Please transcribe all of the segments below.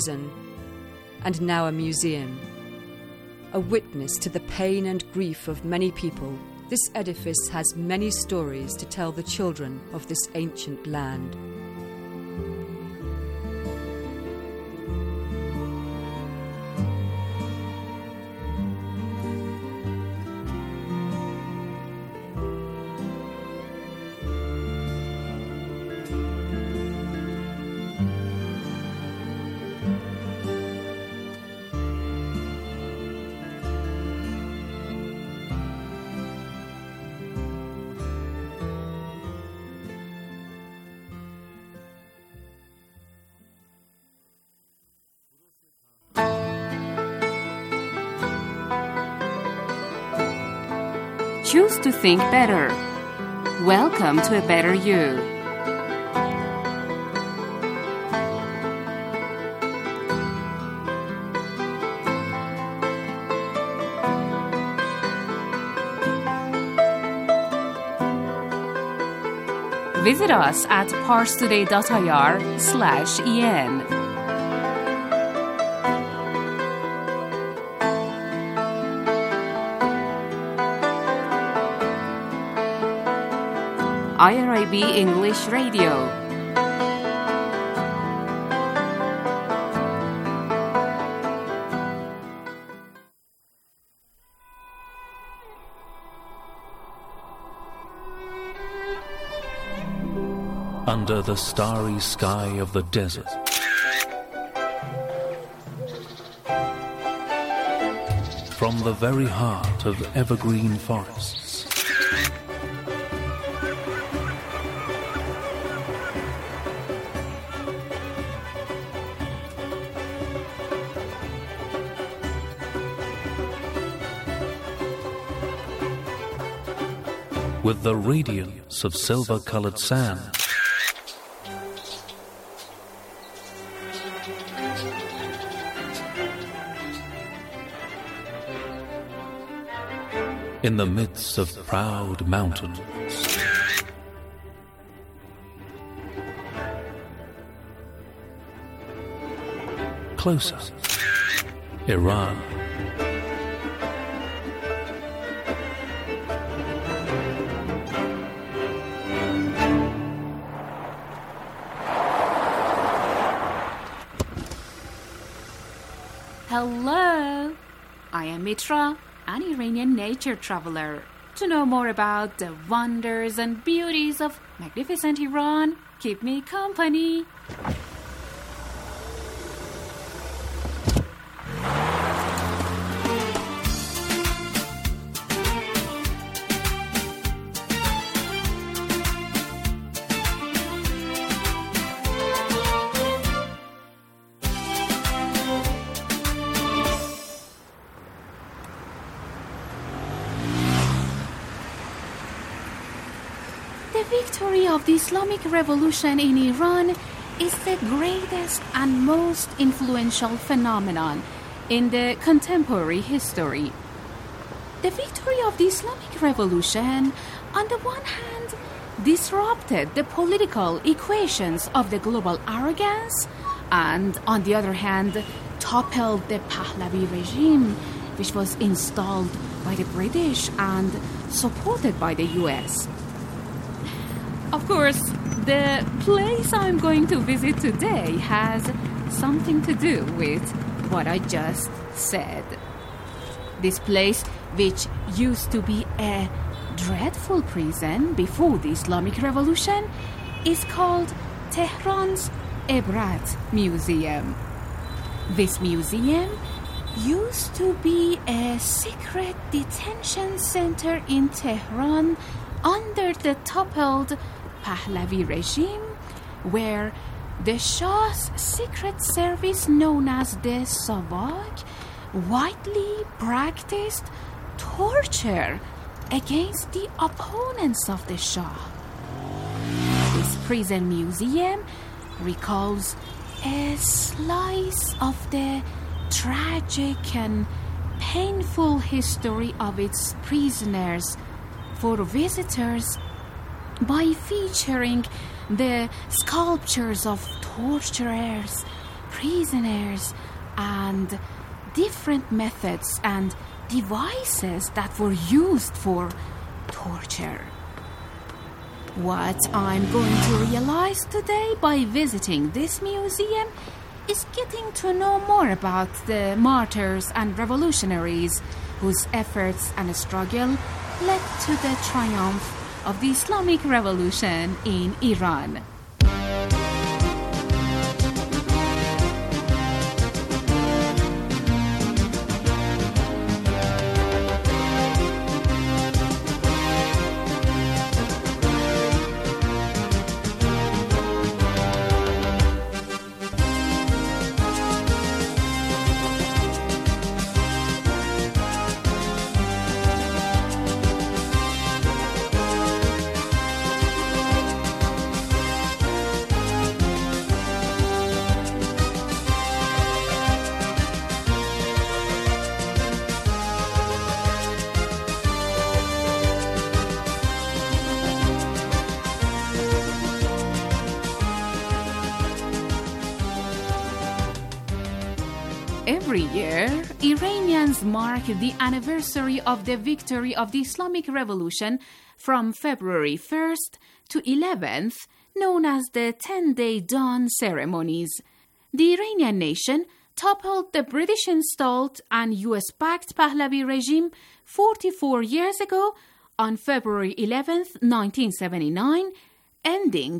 prison, and now a museum. A witness to the pain and grief of many people, this edifice has many stories to tell the children of this ancient land. Choose to think better. Welcome to a better you. Visit us at parstoday.ir/en. IRIB English Radio. Under the starry sky of the desert, from the very heart of evergreen forests, with the radiance of silver-colored sand, in the midst of proud mountains, closer, Iran. Hello, I am Mitra, an Iranian nature traveler. To know more about the wonders and beauties of magnificent Iran, keep me company. The victory of the Islamic Revolution in Iran is the greatest and most influential phenomenon in the contemporary history. The victory of the Islamic Revolution, on the one hand, disrupted the political equations of the global arrogance, and on the other hand, toppled the Pahlavi regime, which was installed by the British and supported by the US. Of course, the place I'm going to visit today has something to do with what I just said. This place, which used to be a dreadful prison before the Islamic Revolution, is called Tehran's Ebrat Museum. This museum used to be a secret detention center in Tehran under the toppled Pahlavi regime, where the Shah's secret service known as the Savak widely practiced torture against the opponents of the Shah. This prison museum recalls a slice of the tragic and painful history of its prisoners for visitors by featuring the sculptures of torturers, prisoners and different methods and devices that were used for torture. What I'm going to realize today by visiting this museum is getting to know more about the martyrs and revolutionaries whose efforts and struggle led to the triumph of the Islamic Revolution in Iran. Every year, Iranians mark the anniversary of the victory of the Islamic Revolution from February 1st to 11th, known as the 10-day dawn ceremonies. The Iranian nation toppled the British-installed and US-backed Pahlavi regime 44 years ago on February 11th, 1979, ending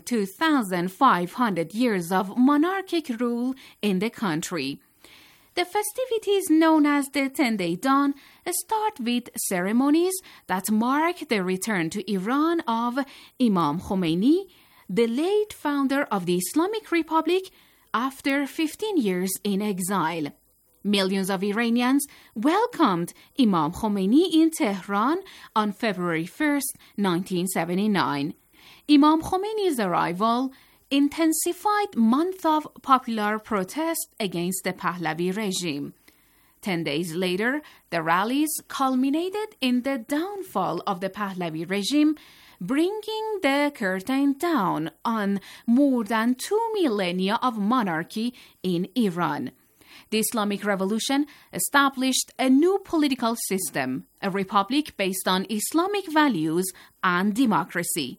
2,500 years of monarchic rule in the country. The festivities known as the 10-day dawn start with ceremonies that mark the return to Iran of Imam Khomeini, the late founder of the Islamic Republic, after 15 years in exile. Millions of Iranians welcomed Imam Khomeini in Tehran on February 1st, 1979. Imam Khomeini's arrival intensified month of popular protest against the Pahlavi regime. 10 days later, the rallies culminated in the downfall of the Pahlavi regime, bringing the curtain down on more than 2 millennia of monarchy in Iran. The Islamic Revolution established a new political system, a republic based on Islamic values and democracy.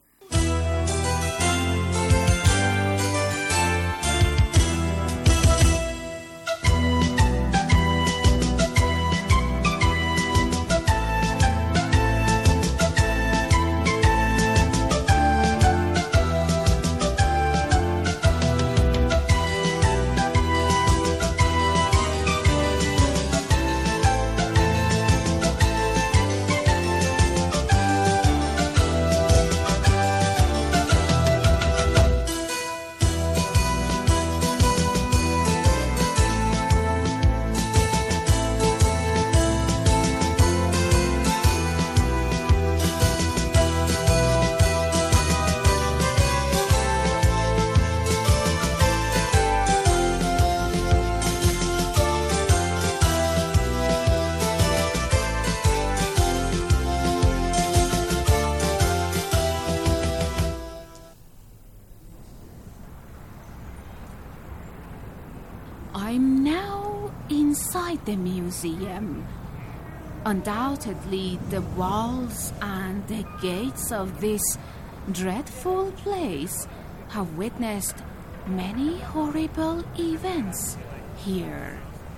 I'm now inside the museum. Undoubtedly, the walls and the gates of this dreadful place have witnessed many horrible events here.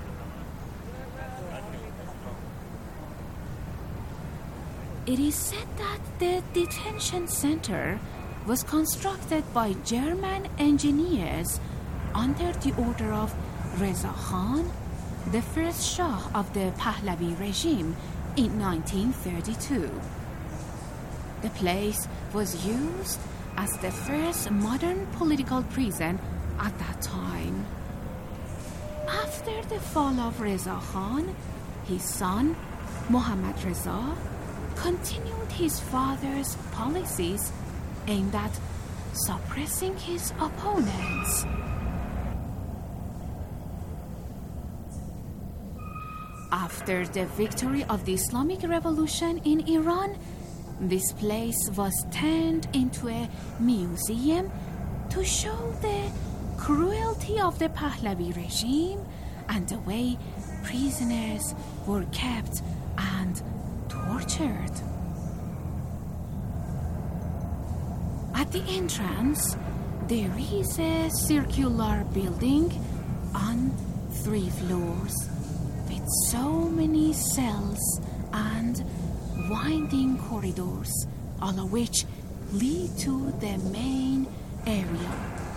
It is said that the detention center was constructed by German engineers under the order of Reza Khan, the first Shah of the Pahlavi regime, in 1932. The place was used as the first modern political prison at that time. After the fall of Reza Khan, his son, Mohammad Reza, continued his father's policies aimed at suppressing his opponents. After the victory of the Islamic Revolution in Iran, this place was turned into a museum to show the cruelty of the Pahlavi regime and the way prisoners were kept and tortured. At the entrance, there is a circular building on 3 floors with so many cells and winding corridors, all of which lead to the main area.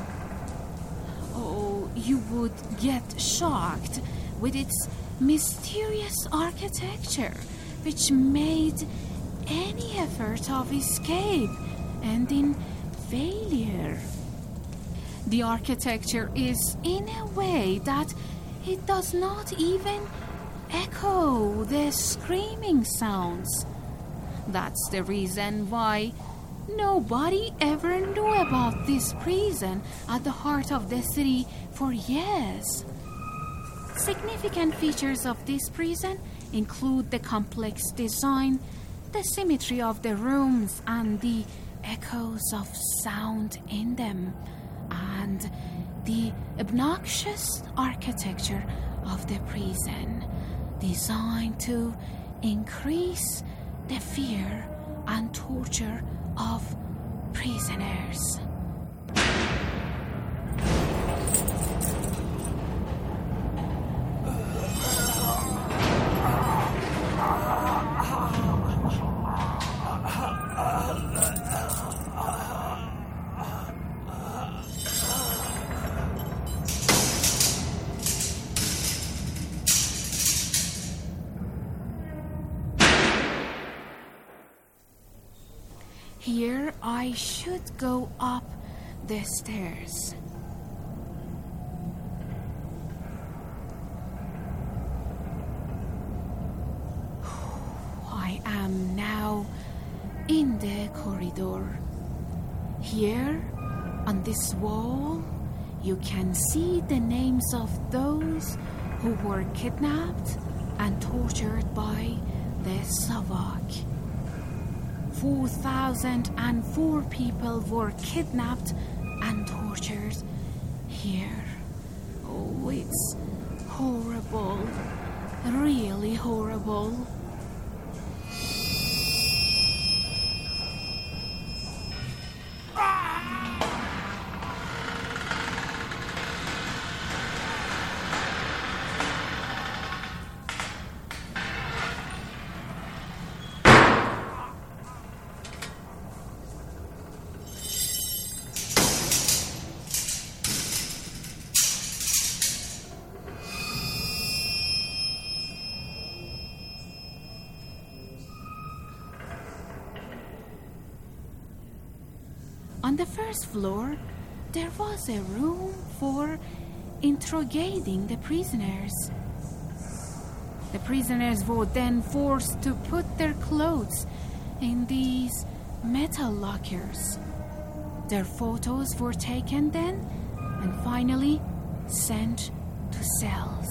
Oh, you would get shocked with its mysterious architecture, which made any effort of escape end in failure. The architecture is in a way that it does not even echo the screaming sounds. That's the reason why nobody ever knew about this prison at the heart of the city for years. Significant features of this prison include the complex design, the symmetry of the rooms, and the echoes of sound in them, and the obnoxious architecture of the prison, designed to increase the fear and torture of prisoners. Here I should go up the stairs. I am now in the corridor. Here, on this wall, you can see the names of those who were kidnapped and tortured by the Savak. 4,004 people were kidnapped and tortured here. Oh, it's horrible. Really horrible. On the first floor, there was a room for interrogating the prisoners. The prisoners were then forced to put their clothes in these metal lockers. Their photos were taken then and finally sent to cells.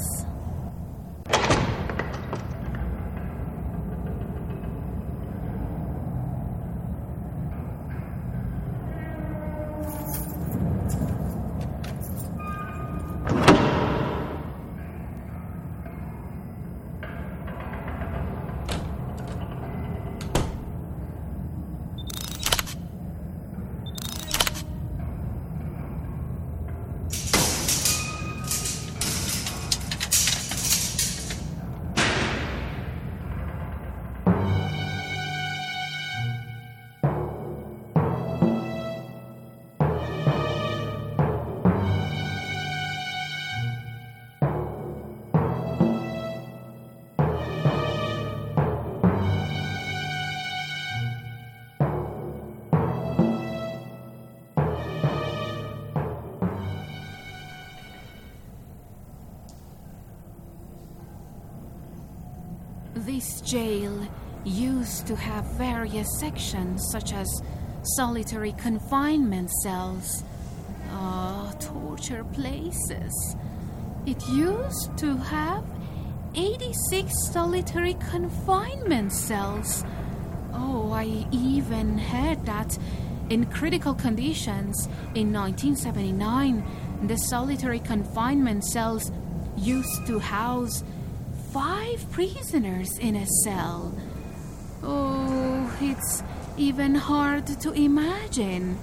This jail used to have various sections such as solitary confinement cells, torture places. It used to have 86 solitary confinement cells. Oh, I even heard that in critical conditions in 1979, The solitary confinement cells used to house 5 prisoners in a cell. Oh, it's even hard to imagine.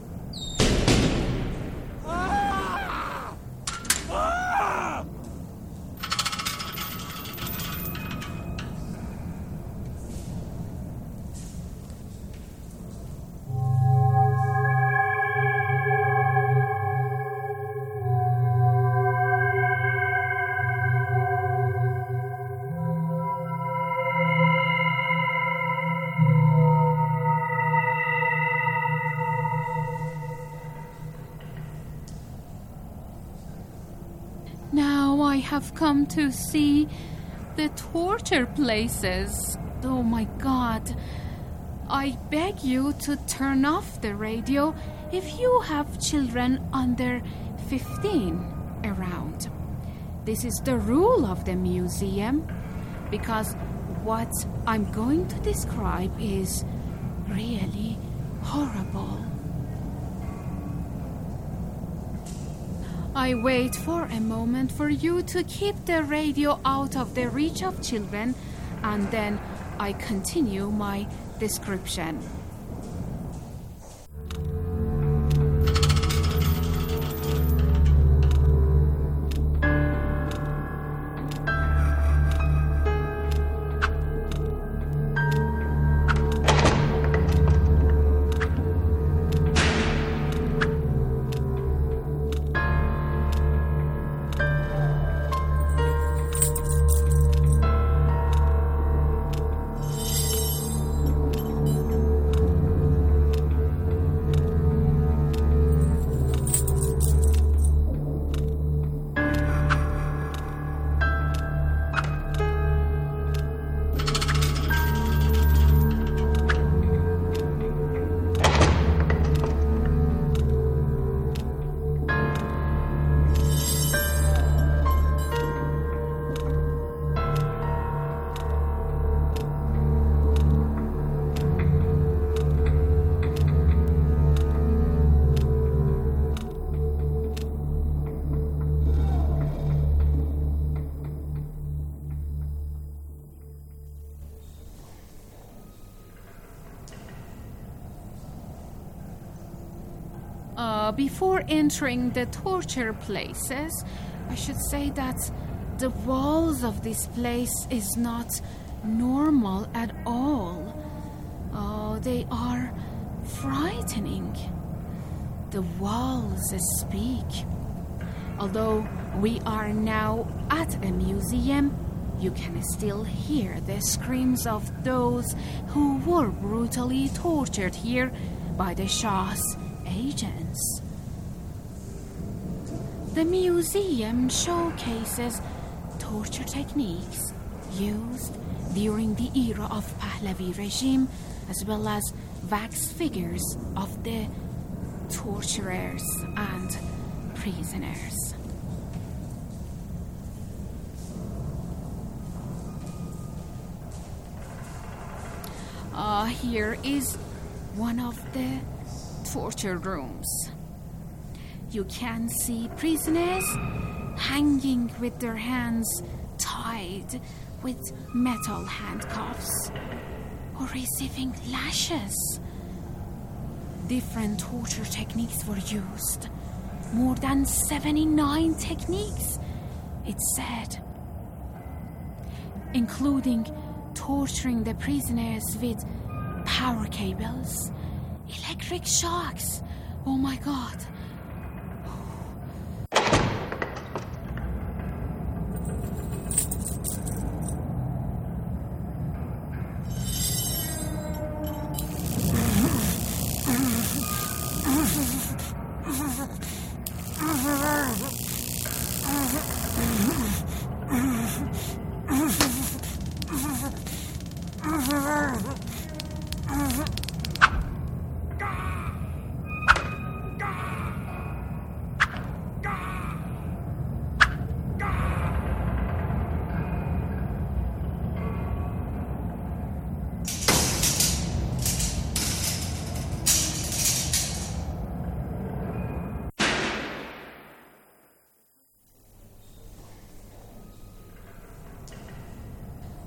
Now I have come to see the torture places. Oh my God. I beg you to turn off the radio if you have children under 15 around. This is the rule of the museum, because what I'm going to describe is really horrible. I wait for a moment for you to keep the radio out of the reach of children, and then I continue my description. Before entering the torture places, I should say that the walls of this place is not normal at all. Oh, they are frightening. The walls speak. Although we are now at a museum, you can still hear the screams of those who were brutally tortured here by the Shah's agents. The museum showcases torture techniques used during the era of Pahlavi regime, as well as wax figures of the torturers and prisoners. Here is one of the torture rooms. You can see prisoners hanging with their hands tied with metal handcuffs or receiving lashes. Different torture techniques were used. More than 79 techniques, it's said, including torturing the prisoners with power cables, electric shocks. Oh my God.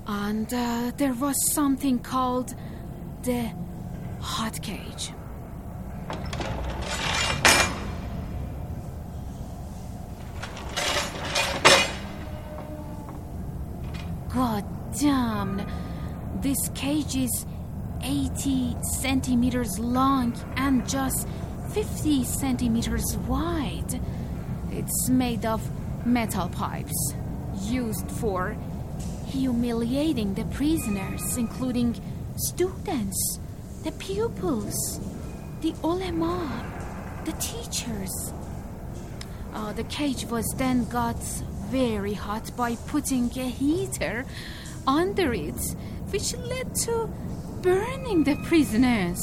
And there was something called the hot cage. God damn, this cage is 80 centimeters long and just 50 centimeters wide. It's made of metal pipes used for humiliating the prisoners, including students, the pupils, the ulema, the teachers. The cage was then got very hot by putting a heater under it, which led to burning the prisoners.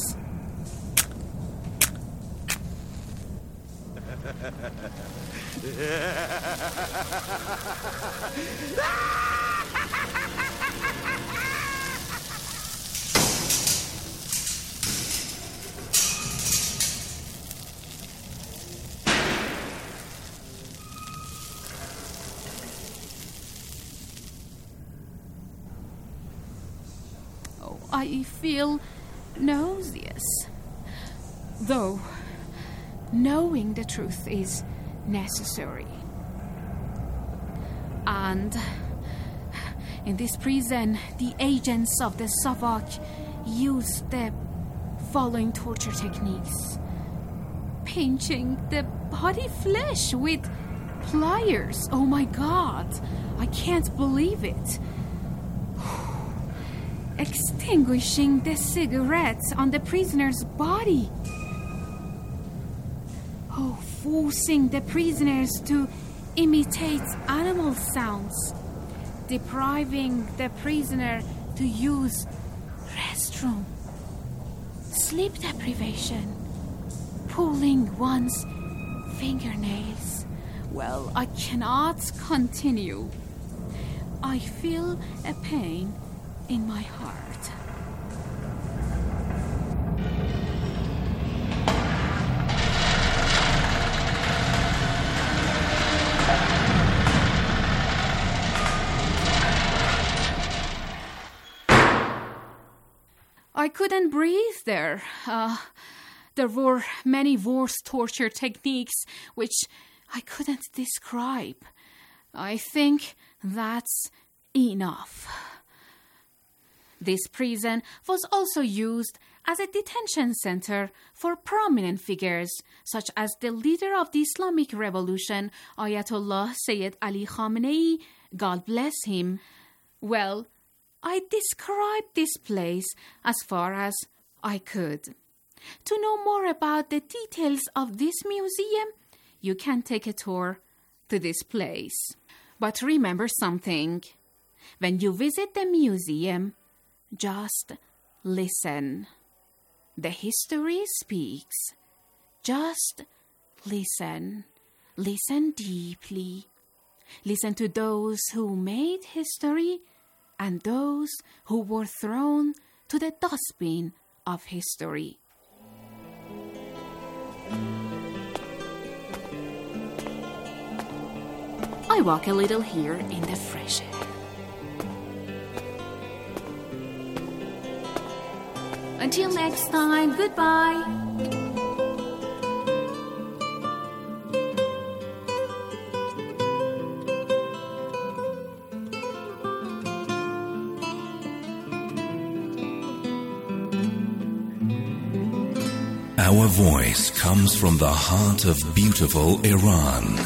I feel nauseous. Though, knowing the truth is necessary. And in this prison, the agents of the Savak used the following torture techniques. Pinching the body flesh with pliers. Oh my God, I can't believe it. Extinguishing the cigarettes on the prisoner's body. Forcing the prisoners to imitate animal sounds. Depriving the prisoner to use restroom. Sleep deprivation. Pulling one's fingernails. Well, I cannot continue. I feel a pain in my heart. I couldn't breathe there. There were many worse torture techniques which I couldn't describe. I think that's enough. This prison was also used as a detention center for prominent figures, such as the leader of the Islamic Revolution, Ayatollah Sayyid Ali Khamenei, God bless him. Well, I described this place as far as I could. To know more about the details of this museum, you can take a tour to this place. But remember something. When you visit the museum, just listen. The history speaks. Just listen. Listen deeply. Listen to those who made history and those who were thrown to the dustbin of history. I walk a little here in the fresh air. Until next time, goodbye. Our voice comes from the heart of beautiful Iran.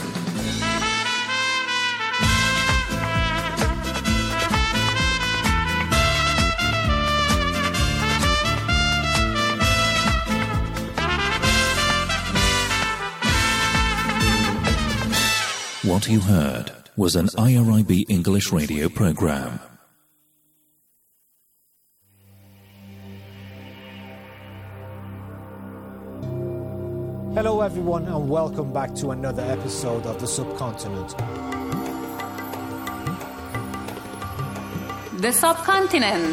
What you heard was an IRIB English radio program. Hello everyone and welcome back to another episode of The Subcontinent. The Subcontinent.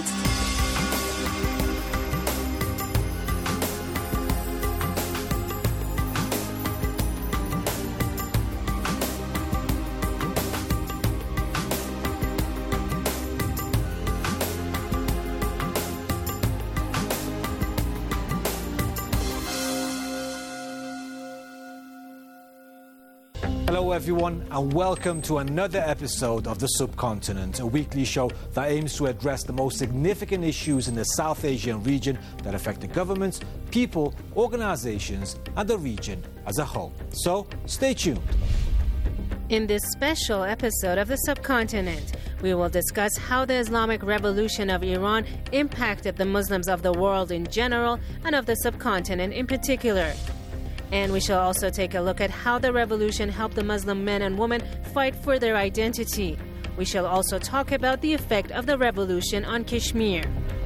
Hello everyone and welcome to another episode of The Subcontinent, a weekly show that aims to address the most significant issues in the South Asian region that affect the governments, people, organizations and the region as a whole. So, stay tuned. In this special episode of The Subcontinent, we will discuss how the Islamic Revolution of Iran impacted the Muslims of the world in general and of the subcontinent in particular. And we shall also take a look at how the revolution helped the Muslim men and women fight for their identity. We shall also talk about the effect of the revolution on Kashmir.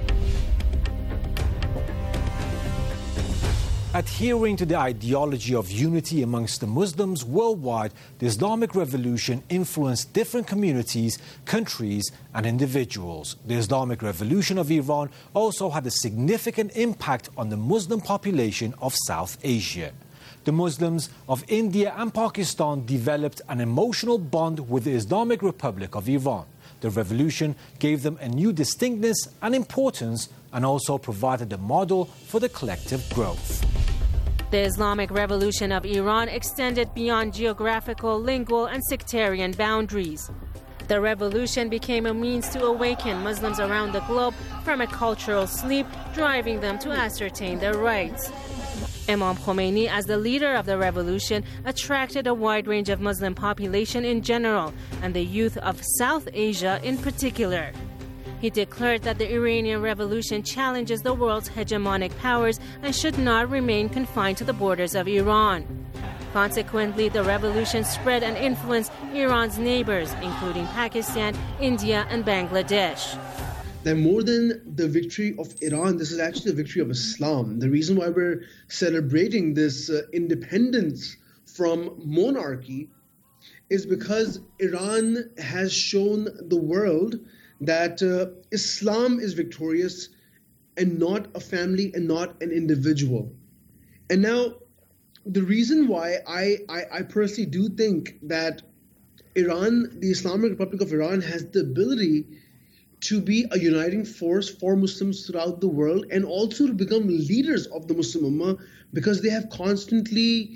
Adhering to the ideology of unity amongst the Muslims worldwide, the Islamic Revolution influenced different communities, countries and individuals. The Islamic Revolution of Iran also had a significant impact on the Muslim population of South Asia. The Muslims of India and Pakistan developed an emotional bond with the Islamic Republic of Iran. The revolution gave them a new distinctness and importance and also provided a model for the collective growth. The Islamic Revolution of Iran extended beyond geographical, lingual, and sectarian boundaries. The revolution became a means to awaken Muslims around the globe from a cultural sleep, driving them to ascertain their rights. Imam Khomeini, as the leader of the revolution, attracted a wide range of Muslim population in general and the youth of South Asia in particular. He declared that the Iranian Revolution challenges the world's hegemonic powers and should not remain confined to the borders of Iran. Consequently, the revolution spread and influenced Iran's neighbors, including Pakistan, India, and Bangladesh. That more than the victory of Iran, this is actually the victory of Islam. The reason why we're celebrating this independence from monarchy is because Iran has shown the world that Islam is victorious and not a family and not an individual. And now, the reason why I personally do think that Iran, the Islamic Republic of Iran, has the ability to be a uniting force for Muslims throughout the world and also to become leaders of the Muslim Ummah, because they have constantly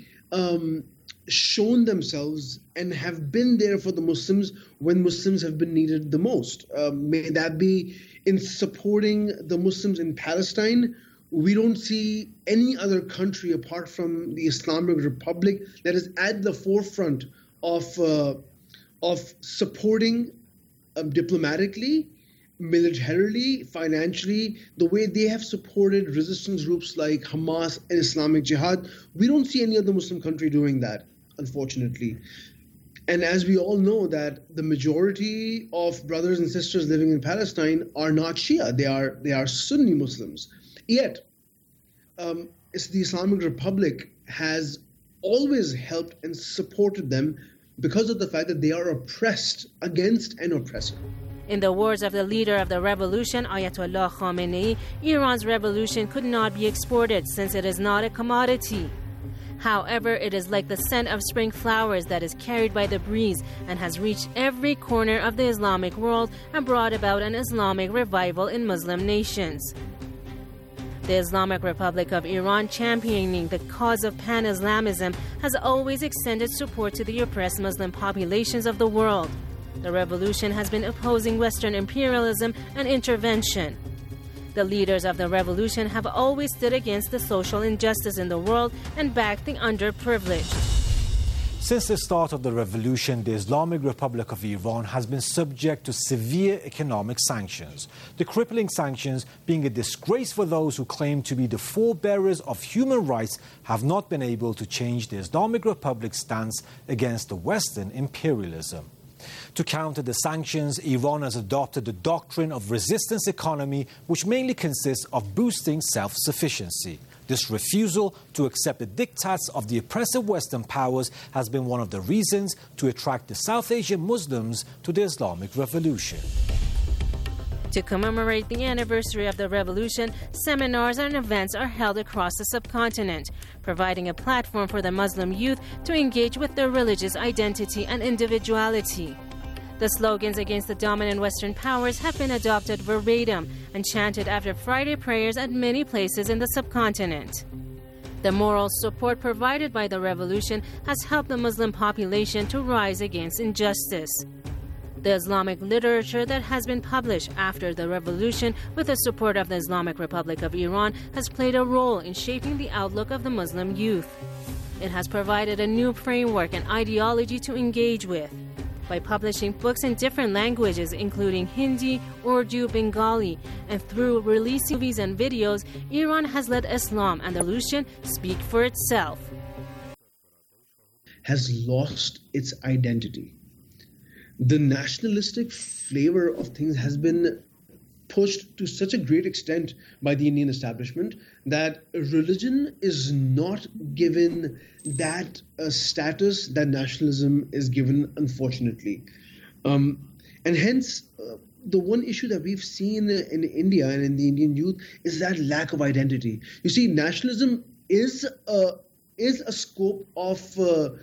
shown themselves and have been there for the Muslims when Muslims have been needed the most. May that be in supporting the Muslims in Palestine. We don't see any other country apart from the Islamic Republic that is at the forefront of supporting diplomatically, militarily, financially, the way they have supported resistance groups like Hamas and Islamic Jihad. We don't see any other Muslim country doing that, unfortunately. And as we all know, that the majority of brothers and sisters living in Palestine are not Shia. They are Sunni Muslims. Yet, the Islamic Republic has always helped and supported them because of the fact that they are oppressed against an oppressor. In the words of the leader of the revolution, Ayatollah Khamenei, Iran's revolution could not be exported since it is not a commodity. However, it is like the scent of spring flowers that is carried by the breeze and has reached every corner of the Islamic world and brought about an Islamic revival in Muslim nations. The Islamic Republic of Iran, championing the cause of pan-Islamism, has always extended support to the oppressed Muslim populations of the world. The revolution has been opposing Western imperialism and intervention. The leaders of the revolution have always stood against the social injustice in the world and backed the underprivileged. Since the start of the revolution, the Islamic Republic of Iran has been subject to severe economic sanctions. The crippling sanctions, being a disgrace for those who claim to be the forebearers of human rights, have not been able to change the Islamic Republic's stance against the Western imperialism. To counter the sanctions, Iran has adopted the doctrine of resistance economy, which mainly consists of boosting self-sufficiency. This refusal to accept the diktats of the oppressive Western powers has been one of the reasons to attract the South Asian Muslims to the Islamic Revolution. To commemorate the anniversary of the revolution, seminars and events are held across the subcontinent, providing a platform for the Muslim youth to engage with their religious identity and individuality. The slogans against the dominant Western powers have been adopted verbatim and chanted after Friday prayers at many places in the subcontinent. The moral support provided by the revolution has helped the Muslim population to rise against injustice. The Islamic literature that has been published after the revolution with the support of the Islamic Republic of Iran has played a role in shaping the outlook of the Muslim youth. It has provided a new framework and ideology to engage with. By publishing books in different languages, including Hindi, Urdu, Bengali, and through releasing movies and videos, Iran has let Islam and the revolution speak for itself. Has lost its identity. The nationalistic flavor of things has been pushed to such a great extent by the Indian establishment that religion is not given that status that nationalism is given, unfortunately. And hence, the one issue that we've seen in India and in the Indian youth is that lack of identity. You see, nationalism is a scope of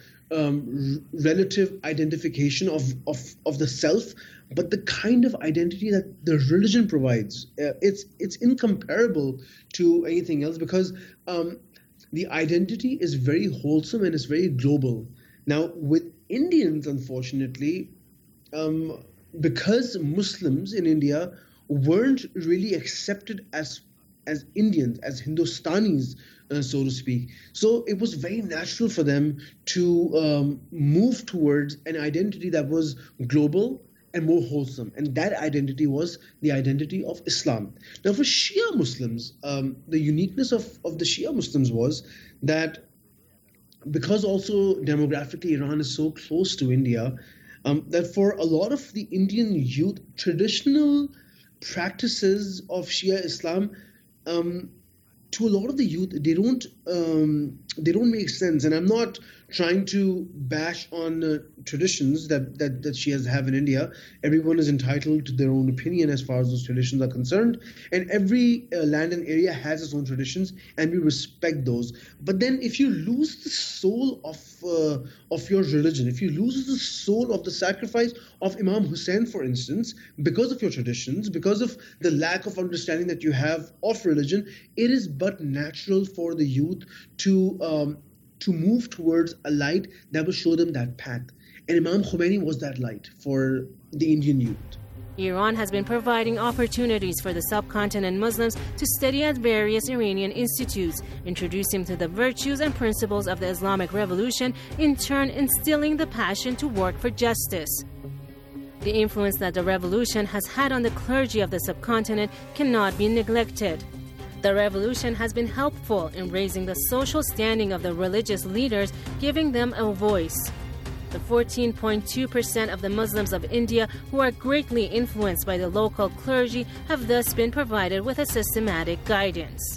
relative identification of the self, but the kind of identity that the religion provides, it's incomparable to anything else, because the identity is very wholesome and it's very global. Now, with Indians, unfortunately, because Muslims in India weren't really accepted as Indians, as Hindustanis, so to speak. So it was very natural for them to move towards an identity that was global and more wholesome. And that identity was the identity of Islam. Now, for Shia Muslims, the uniqueness of the Shia Muslims was that because also demographically Iran is so close to India, that for a lot of the Indian youth, traditional practices of Shia Islam, to a lot of the youth, they don't make sense. And I'm not trying to bash on traditions that Shias have in India. Everyone is entitled to their own opinion as far as those traditions are concerned. And every land and area has its own traditions, and we respect those. But then if you lose the soul of your religion, if you lose the soul of the sacrifice of Imam Hussein, for instance, because of your traditions, because of the lack of understanding that you have of religion, it is but natural for the youth to move towards a light that will show them that path. And Imam Khomeini was that light for the Indian youth. Iran has been providing opportunities for the subcontinent Muslims to study at various Iranian institutes, introducing to the virtues and principles of the Islamic Revolution, in turn instilling the passion to work for justice. The influence that the revolution has had on the clergy of the subcontinent cannot be neglected. The revolution has been helpful in raising the social standing of the religious leaders, giving them a voice. The 14.2% of the Muslims of India who are greatly influenced by the local clergy have thus been provided with a systematic guidance.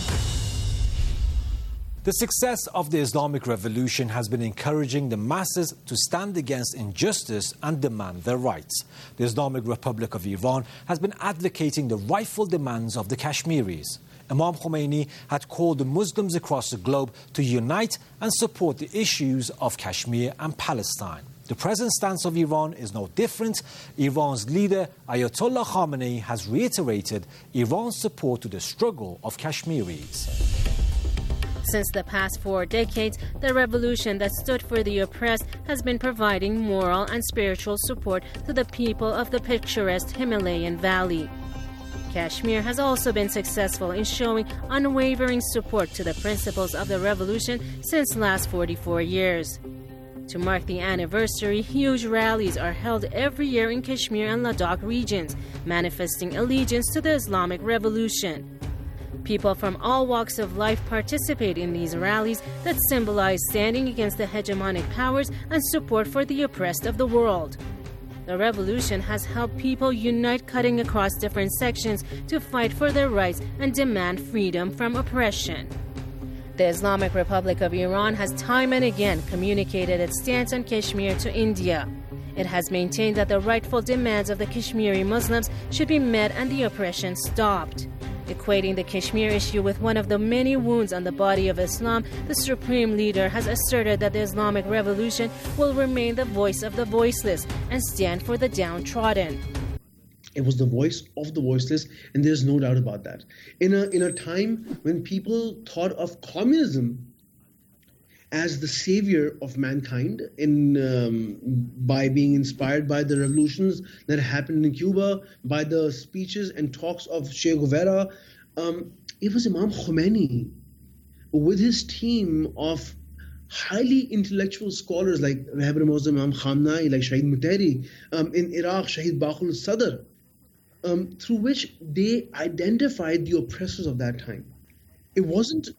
The success of the Islamic Revolution has been encouraging the masses to stand against injustice and demand their rights. The Islamic Republic of Iran has been advocating the rightful demands of the Kashmiris. Imam Khomeini had called the Muslims across the globe to unite and support the issues of Kashmir and Palestine. The present stance of Iran is no different. Iran's leader, Ayatollah Khamenei, has reiterated Iran's support to the struggle of Kashmiris. Since the past 4 decades, the revolution that stood for the oppressed has been providing moral and spiritual support to the people of the picturesque Himalayan valley. Kashmir has also been successful in showing unwavering support to the principles of the revolution since last 44 years. To mark the anniversary, huge rallies are held every year in Kashmir and Ladakh regions, manifesting allegiance to the Islamic Revolution. People from all walks of life participate in these rallies that symbolize standing against the hegemonic powers and support for the oppressed of the world. The revolution has helped people unite, cutting across different sections to fight for their rights and demand freedom from oppression. The Islamic Republic of Iran has time and again communicated its stance on Kashmir to India. It has maintained that the rightful demands of the Kashmiri Muslims should be met and the oppression stopped. Equating the Kashmir issue with one of the many wounds on the body of Islam, the Supreme Leader has asserted that the Islamic Revolution will remain the voice of the voiceless and stand for the downtrodden. It was the voice of the voiceless, and there's no doubt about that. In a time when people thought of communism as the savior of mankind, by being inspired by the revolutions that happened in Cuba, by the speeches and talks of Che Guevara, it was Imam Khomeini with his team of highly intellectual scholars like Reverend Imam Khamenei, like Shahid Mutahhari, in Iraq, Shahid Baqir al-Sadr, through which they identified the oppressors of that time. It wasn't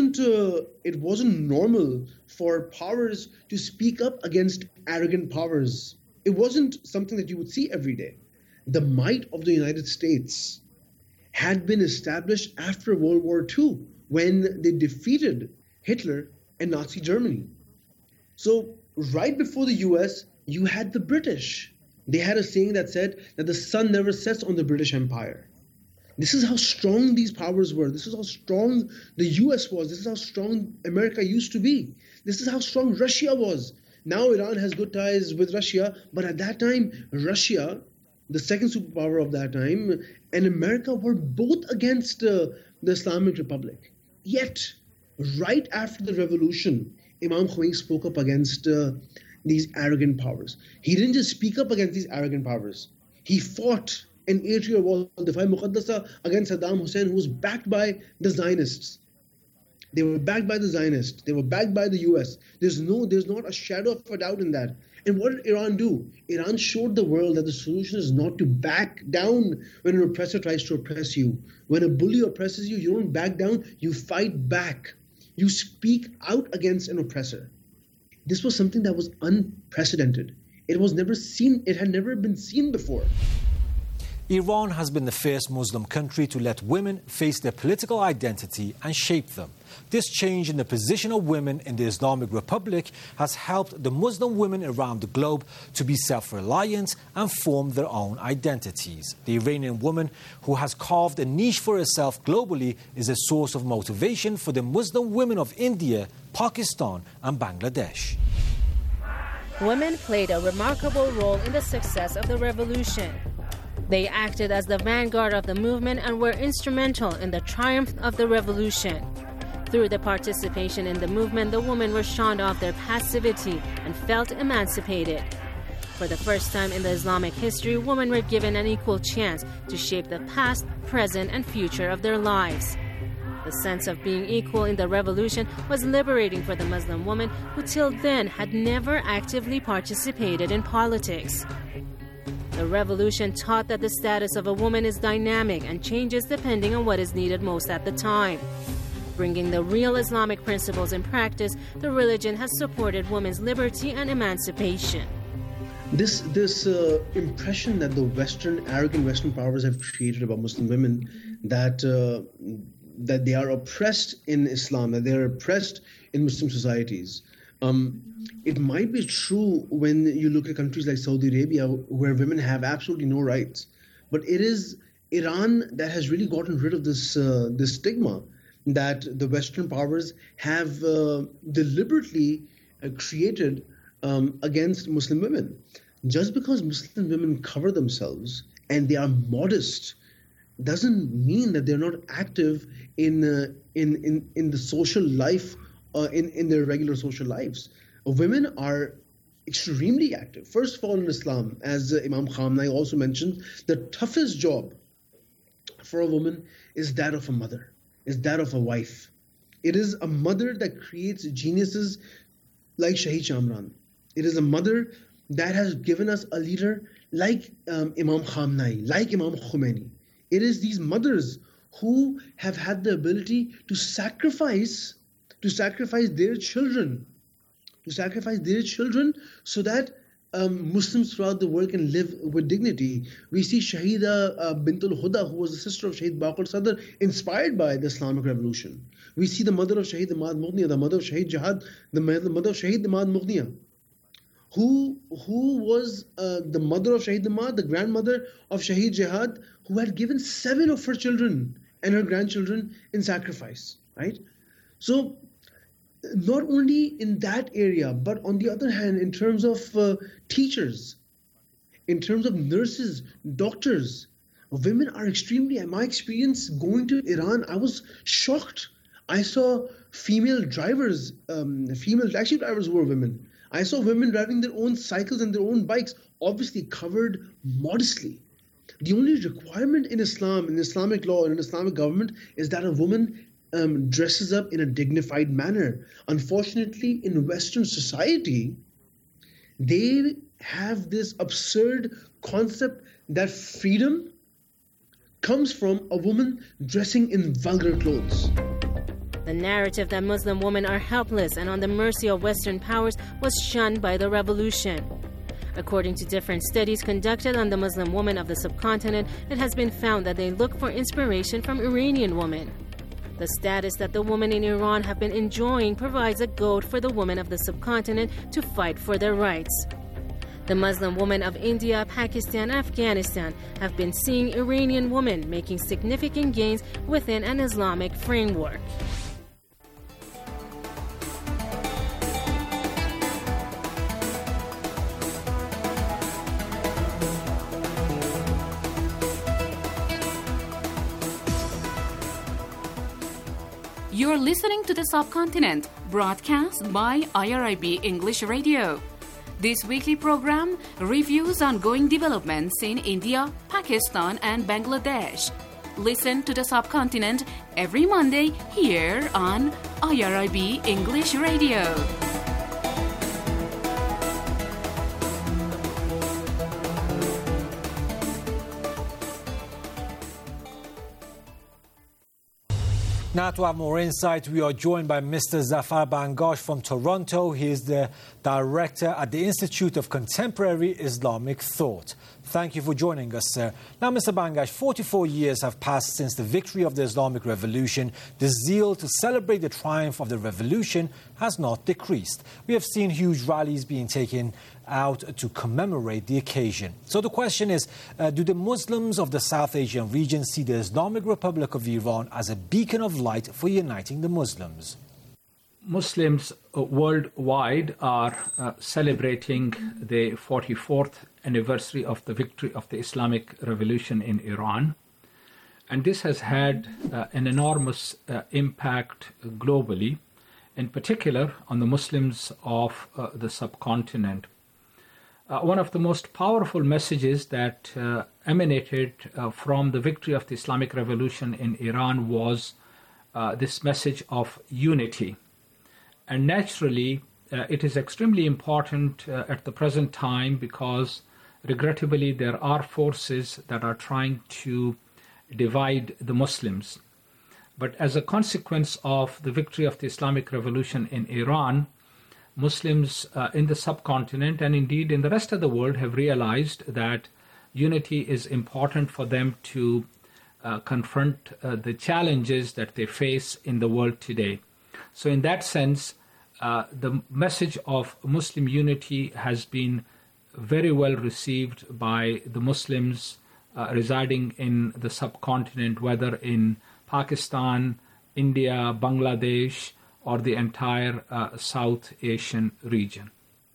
normal for powers to speak up against arrogant powers. It wasn't something that you would see every day. The might of the United States had been established after World War II when they defeated Hitler and Nazi Germany. So right before the US, you had the British. They had a saying that said that the sun never sets on the British Empire. This is how strong these powers were. This is how strong the US was. This is how strong America used to be. This is how strong Russia was. Now Iran has good ties with Russia, but at that time, Russia, the second superpower of that time, and America were both against the Islamic Republic. Yet, right after the revolution, Imam Khomeini spoke up against these arrogant powers. He didn't just speak up against these arrogant powers. He fought an 8-year war, Difai Muqaddasa, against Saddam Hussein, who was backed by the Zionists. They were backed by the Zionists. They were backed by the US. There's not a shadow of a doubt in that. And what did Iran do? Iran showed the world that the solution is not to back down when an oppressor tries to oppress you. When a bully oppresses you, you don't back down, you fight back. You speak out against an oppressor. This was something that was unprecedented. It had never been seen before. Iran has been the first Muslim country to let women face their political identity and shape them. This change in the position of women in the Islamic Republic has helped the Muslim women around the globe to be self-reliant and form their own identities. The Iranian woman, who has carved a niche for herself globally, is a source of motivation for the Muslim women of India, Pakistan and Bangladesh. Women played a remarkable role in the success of the revolution. They acted as the vanguard of the movement and were instrumental in the triumph of the revolution. Through their participation in the movement, the women were shunned off their passivity and felt emancipated. For the first time in the Islamic history, women were given an equal chance to shape the past, present, and future of their lives. The sense of being equal in the revolution was liberating for the Muslim woman who till then had never actively participated in politics. The revolution taught that the status of a woman is dynamic and changes depending on what is needed most at the time. Bringing the real Islamic principles in practice, the religion has supported women's liberty and emancipation. This impression that the arrogant Western powers have created about Muslim women, that they are oppressed in Islam, that they are oppressed in Muslim societies. It might be true when you look at countries like Saudi Arabia, where women have absolutely no rights. But it is Iran that has really gotten rid of this stigma that the Western powers have deliberately created against Muslim women. Just because Muslim women cover themselves and they are modest doesn't mean that they're not active in the social life, in their regular social lives. Women are extremely active. First of all, in Islam, as Imam Khamenei also mentioned, the toughest job for a woman is that of a mother, is that of a wife. It is a mother that creates geniuses like Shahid Shamran. It is a mother that has given us a leader like Imam Khamenei, like Imam Khomeini. It is these mothers who have had the ability to sacrifice their children, so that Muslims throughout the world can live with dignity. We see Shahida Bint al-Huda, who was the sister of Shahid Baqir al-Sadr, inspired by the Islamic Revolution. We see the mother of Shahid Imad Mughniya, the mother of Shahid Jihad, the mother of Shahid Imad Mughniya, who was the mother of Shahid Imad, the grandmother of Shahid Jihad, who had given 7 of her children and her grandchildren in sacrifice, right? So, not only in that area, but on the other hand, in terms of teachers, in terms of nurses, doctors. Women are extremely, in my experience going to Iran, I was shocked. I saw female drivers, female taxi drivers who were women. I saw women driving their own cycles and their own bikes, obviously covered modestly. The only requirement in Islam, in Islamic law, in an Islamic government, is that a woman dresses up in a dignified manner. Unfortunately, in Western society, they have this absurd concept that freedom comes from a woman dressing in vulgar clothes. The narrative that Muslim women are helpless and on the mercy of Western powers was shunned by the revolution. According to different studies conducted on the Muslim women of the subcontinent, it has been found that they look for inspiration from Iranian women. The status that the women in Iran have been enjoying provides a goad for the women of the subcontinent to fight for their rights. The Muslim women of India, Pakistan, and Afghanistan have been seeing Iranian women making significant gains within an Islamic framework. You're listening to The Subcontinent, broadcast by IRIB English Radio. This weekly program reviews ongoing developments in India, Pakistan, and Bangladesh. Listen to The Subcontinent every Monday here on IRIB English Radio. Now to have more insight, we are joined by Mr. Zafar Bangash from Toronto. He is the director at the Institute of Contemporary Islamic Thought. Thank you for joining us, sir. Now, Mr. Bangash, 44 years have passed since the victory of the Islamic Revolution. The zeal to celebrate the triumph of the revolution has not decreased. We have seen huge rallies being taken out to commemorate the occasion. So the question is, do the Muslims of the South Asian region see the Islamic Republic of Iran as a beacon of light for uniting the Muslims? Muslims worldwide are celebrating the 44th anniversary of the victory of the Islamic Revolution in Iran. And this has had an enormous impact globally, in particular on the Muslims of the subcontinent. One of the most powerful messages that emanated from the victory of the Islamic Revolution in Iran was this message of unity. And naturally, it is extremely important at the present time because, regrettably, there are forces that are trying to divide the Muslims. But as a consequence of the victory of the Islamic Revolution in Iran, Muslims in the subcontinent and indeed in the rest of the world have realized that unity is important for them to confront the challenges that they face in the world today. So in that sense, the message of Muslim unity has been very well received by the Muslims residing in the subcontinent, whether in Pakistan, India, Bangladesh, or the entire South Asian region.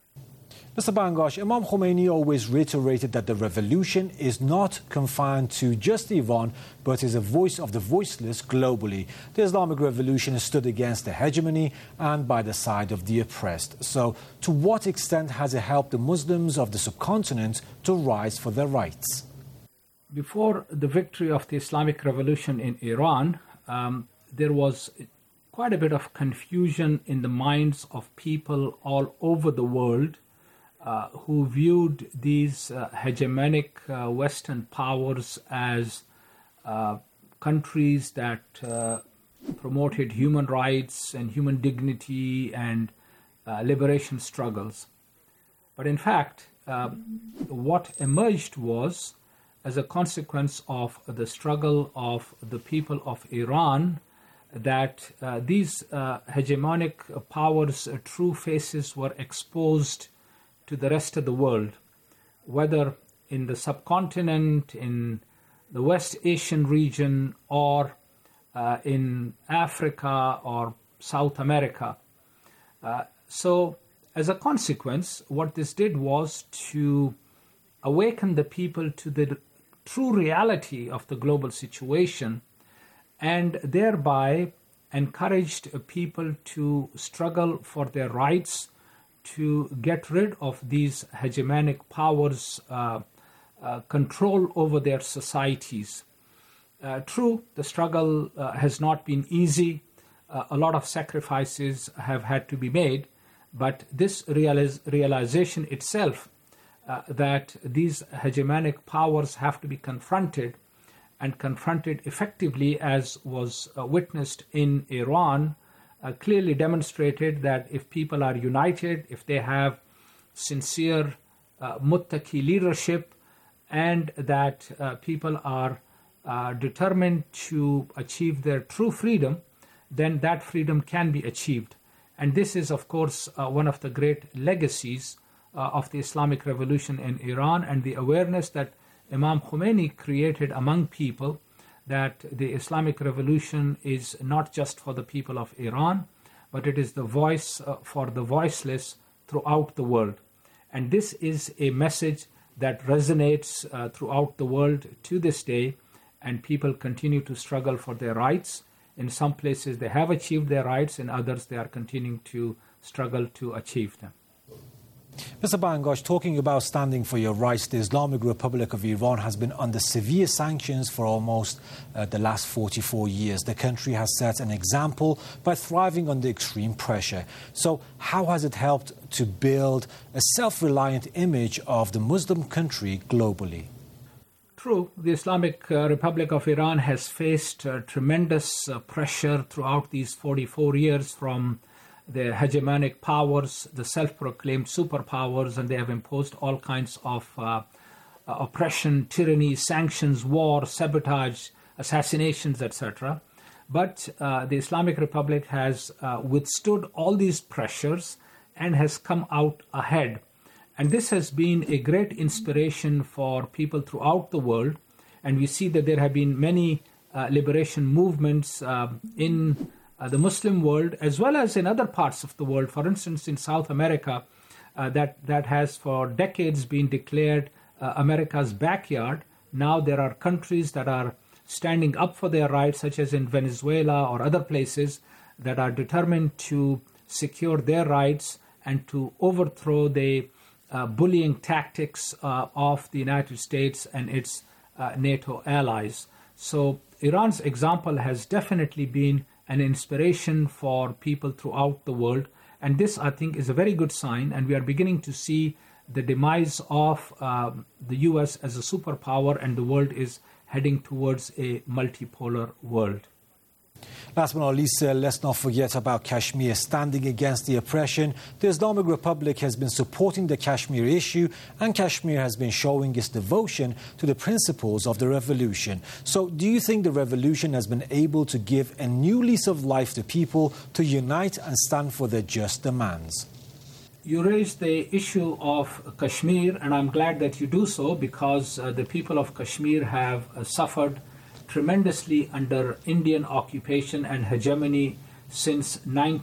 Mr. Bangash, Imam Khomeini always reiterated that the revolution is not confined to just Iran, but is a voice of the voiceless globally. The Islamic Revolution has stood against the hegemony and by the side of the oppressed. So, to what extent has it helped the Muslims of the subcontinent to rise for their rights? Before the victory of the Islamic Revolution in Iran, there was quite a bit of confusion in the minds of people all over the world who viewed these hegemonic Western powers as countries that promoted human rights and human dignity and liberation struggles. But in fact, what emerged was, as a consequence of the struggle of the people of Iran, that these hegemonic powers' true faces were exposed to the rest of the world, whether in the subcontinent, in the West Asian region, or in Africa or South America. So, as a consequence, what this did was to awaken the people to the true reality of the global situation, and thereby encouraged people to struggle for their rights, to get rid of these hegemonic powers' control over their societies. True, the struggle has not been easy. A lot of sacrifices have had to be made, but this realization itself that these hegemonic powers have to be confronted, and confronted effectively, as was witnessed in Iran, clearly demonstrated that if people are united, if they have sincere muttaqi leadership, and that people are determined to achieve their true freedom, then that freedom can be achieved. And this is, of course, one of the great legacies of the Islamic Revolution in Iran, and the awareness that Imam Khomeini created among people, that the Islamic Revolution is not just for the people of Iran, but it is the voice for the voiceless throughout the world. And this is a message that resonates throughout the world to this day, and people continue to struggle for their rights. In some places they have achieved their rights, in others they are continuing to struggle to achieve them. Mr. Bangosh, talking about standing for your rights, the Islamic Republic of Iran has been under severe sanctions for almost the last 44 years. The country has set an example by thriving under extreme pressure. So how has it helped to build a self-reliant image of the Muslim country globally? True, the Islamic Republic of Iran has faced tremendous pressure throughout these 44 years from the hegemonic powers, the self-proclaimed superpowers, and they have imposed all kinds of oppression, tyranny, sanctions, war, sabotage, assassinations, etc. But the Islamic Republic has withstood all these pressures and has come out ahead. And this has been a great inspiration for people throughout the world. And we see that there have been many liberation movements in the Muslim world, as well as in other parts of the world. For instance, in South America, that has for decades been declared America's backyard. Now there are countries that are standing up for their rights, such as in Venezuela or other places, that are determined to secure their rights and to overthrow the bullying tactics of the United States and its NATO allies. So Iran's example has definitely been an inspiration for people throughout the world. And this, I think, is a very good sign. And we are beginning to see the demise of the US as a superpower, and the world is heading towards a multipolar world. Last but not least, let's not forget about Kashmir. Standing against the oppression, the Islamic Republic has been supporting the Kashmir issue, and Kashmir has been showing its devotion to the principles of the revolution. So do you think the revolution has been able to give a new lease of life to people to unite and stand for their just demands? You raised the issue of Kashmir, and I'm glad that you do so, because the people of Kashmir have suffered tremendously under Indian occupation and hegemony since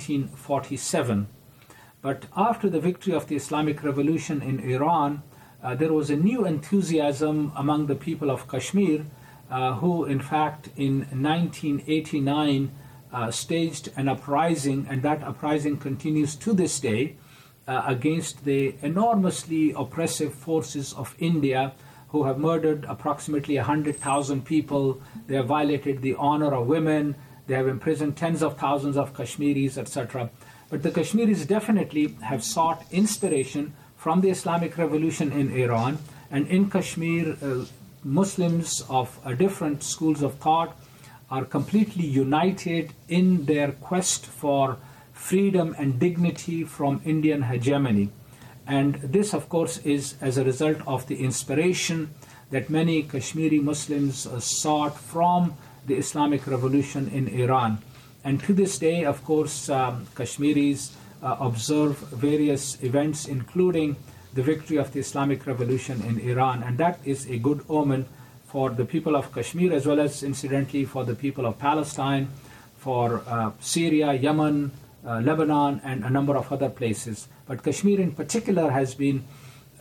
1947. But after the victory of the Islamic Revolution in Iran, there was a new enthusiasm among the people of Kashmir, who in fact in 1989 staged an uprising, and that uprising continues to this day against the enormously oppressive forces of India, who have murdered approximately 100,000 people. They have violated the honor of women. They have imprisoned tens of thousands of Kashmiris, etc. But the Kashmiris definitely have sought inspiration from the Islamic Revolution in Iran. And in Kashmir, Muslims of different schools of thought are completely united in their quest for freedom and dignity from Indian hegemony. And this, of course, is as a result of the inspiration that many Kashmiri Muslims sought from the Islamic Revolution in Iran. And to this day, of course, Kashmiris observe various events, including the victory of the Islamic Revolution in Iran. And that is a good omen for the people of Kashmir, as well as, incidentally, for the people of Palestine, for Syria, Yemen, Lebanon, and a number of other places. But Kashmir in particular has been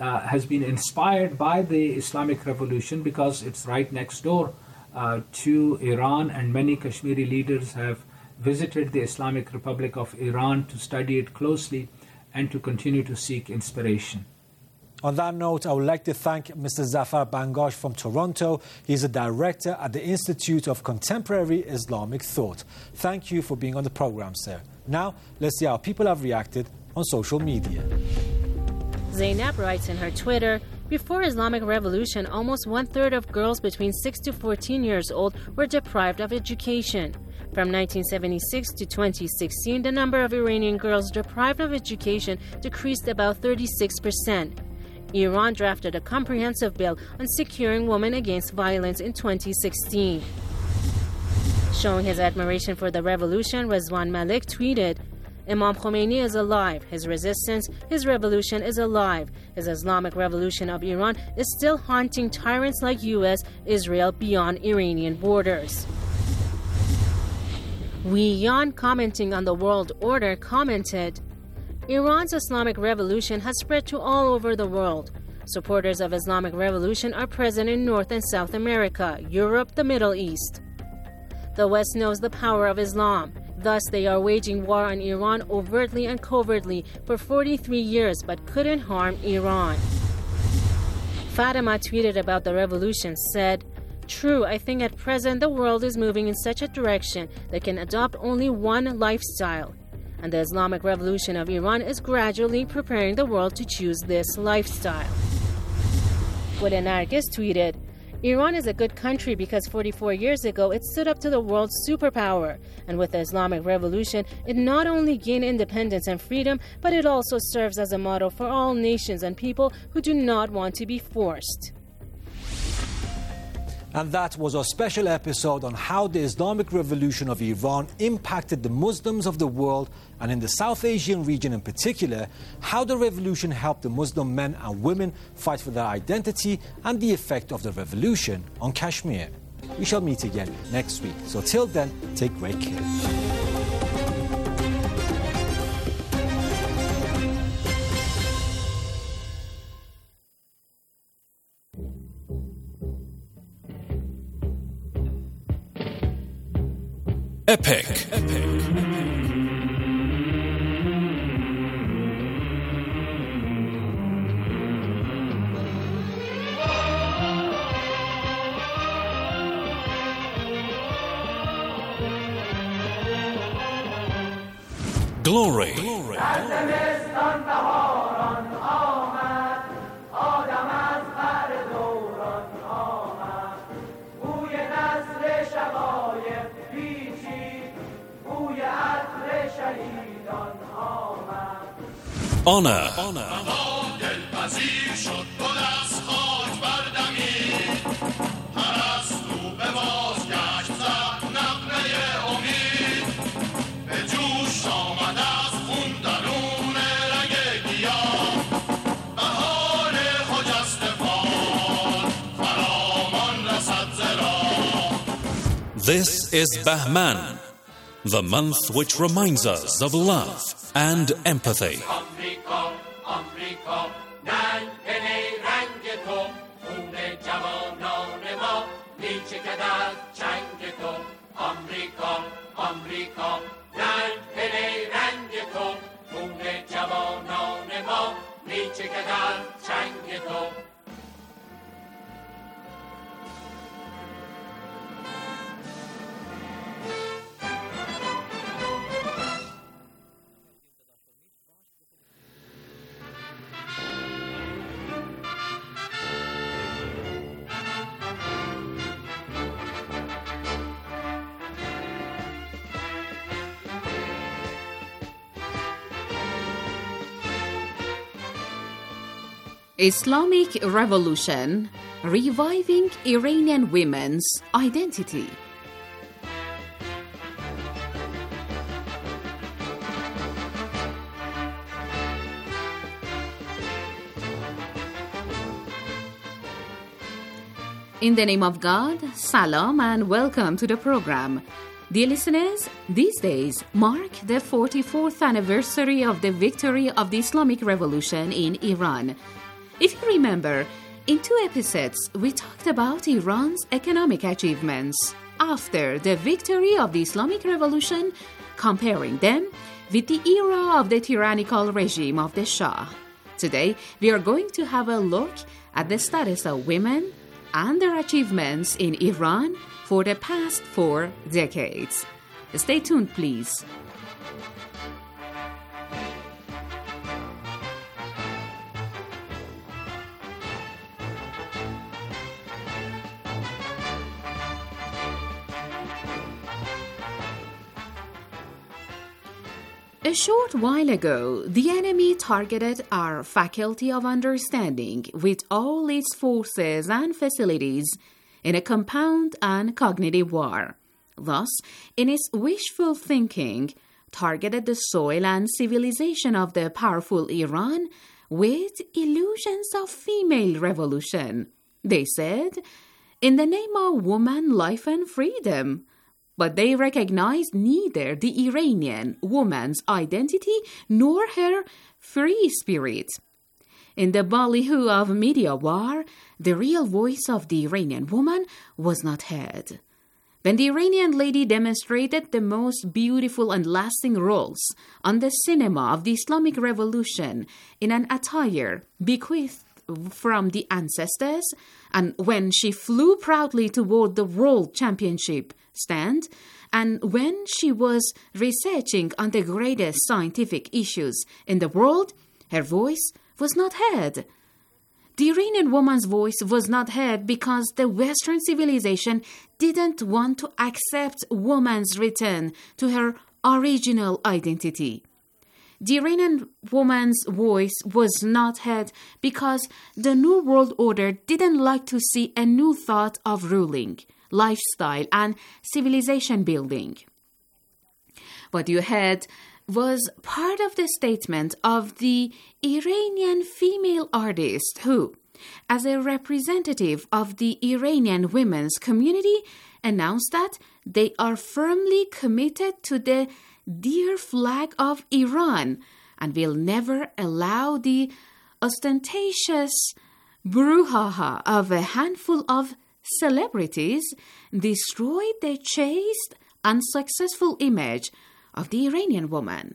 has been inspired by the Islamic Revolution because it's right next door to Iran, and many Kashmiri leaders have visited the Islamic Republic of Iran to study it closely and to continue to seek inspiration. On that note, I would like to thank Mr. Zafar Bangosh from Toronto. He's a director at the Institute of Contemporary Islamic Thought. Thank you for being on the program, sir. Now, let's see how people have reacted on social media. Zainab writes in her Twitter, before Islamic Revolution, almost 1/3 of girls between 6 to 14 years old were deprived of education. From 1976 to 2016, the number of Iranian girls deprived of education decreased about 36%. Iran drafted a comprehensive bill on securing women against violence in 2016. Showing his admiration for the revolution, Rizwan Malik tweeted, Imam Khomeini is alive. His resistance, his revolution is alive. His Islamic Revolution of Iran is still haunting tyrants like US, Israel beyond Iranian borders. Wei Yan, commenting on the world order, commented, Iran's Islamic Revolution has spread to all over the world. Supporters of Islamic Revolution are present in North and South America, Europe, the Middle East. The West knows the power of Islam. Thus, they are waging war on Iran overtly and covertly for 43 years but couldn't harm Iran. Fatima tweeted about the revolution, said, True, I think at present the world is moving in such a direction that can adopt only one lifestyle. And the Islamic Revolution of Iran is gradually preparing the world to choose this lifestyle. Wada Nargis tweeted, Iran is a good country because 44 years ago it stood up to the world's superpower. And with the Islamic Revolution, it not only gained independence and freedom, but it also serves as a model for all nations and people who do not want to be forced. And that was our special episode on how the Islamic Revolution of Iran impacted the Muslims of the world, and in the South Asian region in particular, how the revolution helped the Muslim men and women fight for their identity and the effect of the revolution on Kashmir. We shall meet again next week. So till then, take great care. Epic. Glory. Honor. This is Bahman, the month which reminds us of love and empathy. Islamic Revolution, reviving Iranian women's identity. In the name of God, salam and welcome to the program. Dear listeners, these days mark the 44th anniversary of the victory of the Islamic Revolution in Iran. If you remember, in 2 episodes, we talked about Iran's economic achievements after the victory of the Islamic Revolution, comparing them with the era of the tyrannical regime of the Shah. Today, we are going to have a look at the status of women and their achievements in Iran for the past 4 decades. Stay tuned, please. A short while ago, the enemy targeted our faculty of understanding with all its forces and facilities in a compound and cognitive war. Thus, in its wishful thinking, targeted the soil and civilization of the powerful Iran with illusions of female revolution. They said, in the name of woman, life, and freedom. But they recognized neither the Iranian woman's identity nor her free spirit. In the ballyhoo of media war, the real voice of the Iranian woman was not heard. When the Iranian lady demonstrated the most beautiful and lasting roles on the cinema of the Islamic Revolution in an attire bequeathed from the ancestors, and when she flew proudly toward the World Championship stand, and when she was researching on the greatest scientific issues in the world, her voice was not heard. The Iranian woman's voice was not heard because the Western civilization didn't want to accept woman's return to her original identity. The Iranian woman's voice was not heard because the New World Order didn't like to see a new thought of ruling, lifestyle, and civilization building. What you heard was part of the statement of the Iranian female artist who, as a representative of the Iranian women's community, announced that they are firmly committed to the dear flag of Iran and will never allow the ostentatious brouhaha of a handful of celebrities destroy the chaste and successful image of the Iranian woman.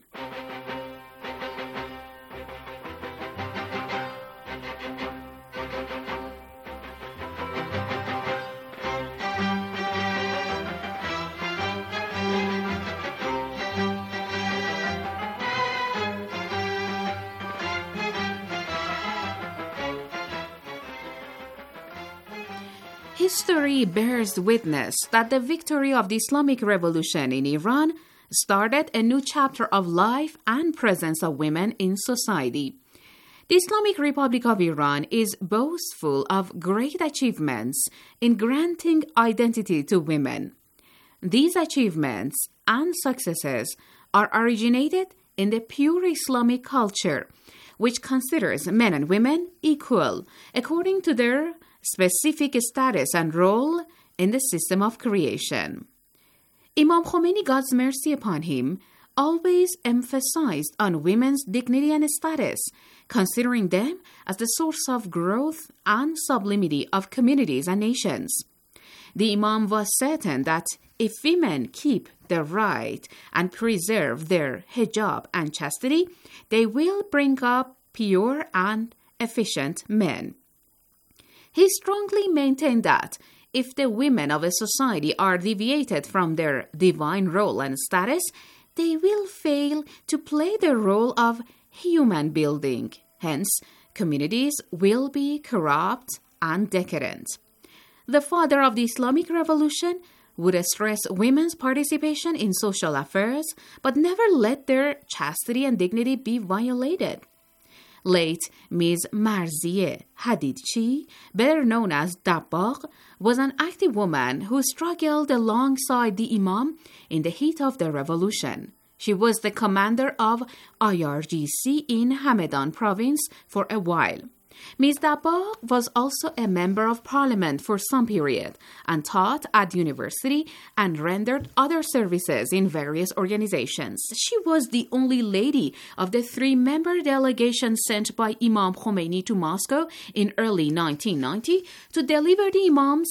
History bears witness that the victory of the Islamic Revolution in Iran started a new chapter of life and presence of women in society. The Islamic Republic of Iran is boastful of great achievements in granting identity to women. These achievements and successes are originated in the pure Islamic culture, which considers men and women equal according to their specific status and role in the system of creation. Imam Khomeini, God's mercy upon him, always emphasized on women's dignity and status, considering them as the source of growth and sublimity of communities and nations. The Imam was certain that if women keep the right and preserve their hijab and chastity, they will bring up pure and efficient men. He strongly maintained that if the women of a society are deviated from their divine role and status, they will fail to play the role of human building. Hence, communities will be corrupt and decadent. The father of the Islamic Revolution would stress women's participation in social affairs, but never let their chastity and dignity be violated. Late Ms. Marzieh Hadidchi, better known as Dabbagh, was an active woman who struggled alongside the Imam in the heat of the revolution. She was the commander of IRGC in Hamadan province for a while. Ms. Dabbagh was also a member of parliament for some period and taught at university and rendered other services in various organizations. She was the only lady of the 3-member delegation sent by Imam Khomeini to Moscow in early 1990 to deliver the Imam's